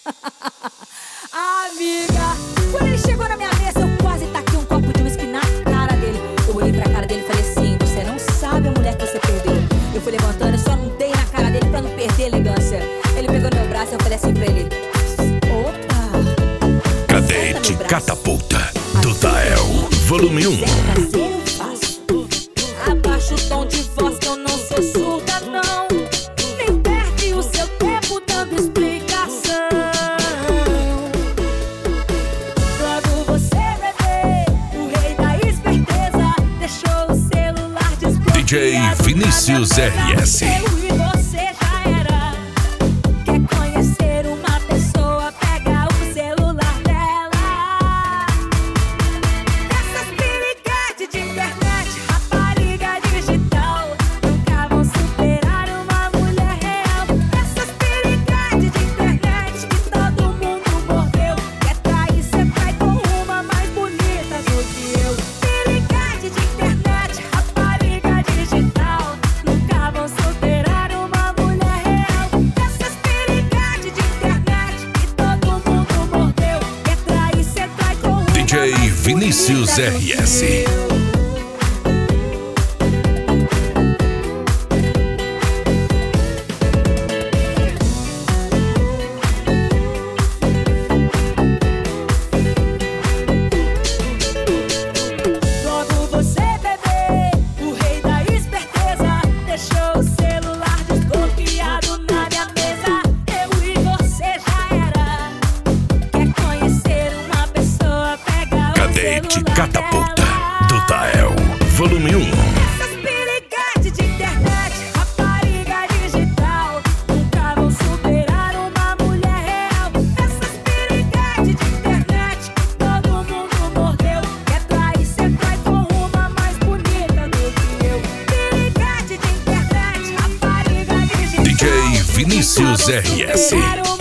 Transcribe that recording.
Amiga, quando ele chegou na minha mesa, eu quase taquei um copo de uísque na cara dele. Eu olhei pra cara dele e falei assim: você não sabe a mulher que você perdeu. Eu fui levantando e só não dei na cara dele pra não perder a elegância. Ele pegou no meu braço e eu falei assim pra ele: opa, Cadete Catapulta do Tael, volume 1. Abaixa o tom de voz que eu não sou surda, não. Nem perde o seu tempo dando explicação. Quando você bebê, o rei da esperteza, deixou o celular desbloqueado. DJ Vinícius RS. Eu e você já era. Quer conhecer uma pessoa, pega o celular dela. Essas piriguetes de internet, rapariga digital, nunca vão superar uma mulher real. Essas piriguetes de internet que todo mundo mordeu. Quer trair, cê trai com uma mais bonita do que eu. Piriguete de internet, rapariga digital, nunca vão superar uma mulher real. Essas piriguetes de internet que todo mundo mordeu. Quer trair, cê trai com uma DJ mais Vinícius bonita do que RS. eu. Logo você, bebê, o rei da esperteza, deixou o celular desbloqueado na minha mesa. Eu e você já era. Quer conhecer uma pessoa, pega o Cadete celular Catapulta dela. do Tael, volume 1. Essas piriguetes de internet, rapariga digital, nunca vão superar uma mulher real. Essas piriguetes de internet que todo mundo mordeu. Quer trair, cê trai com uma mais bonita do que eu. Piriguete de internet, rapariga digital, DJ Vinícius nunca vão RS. superar uma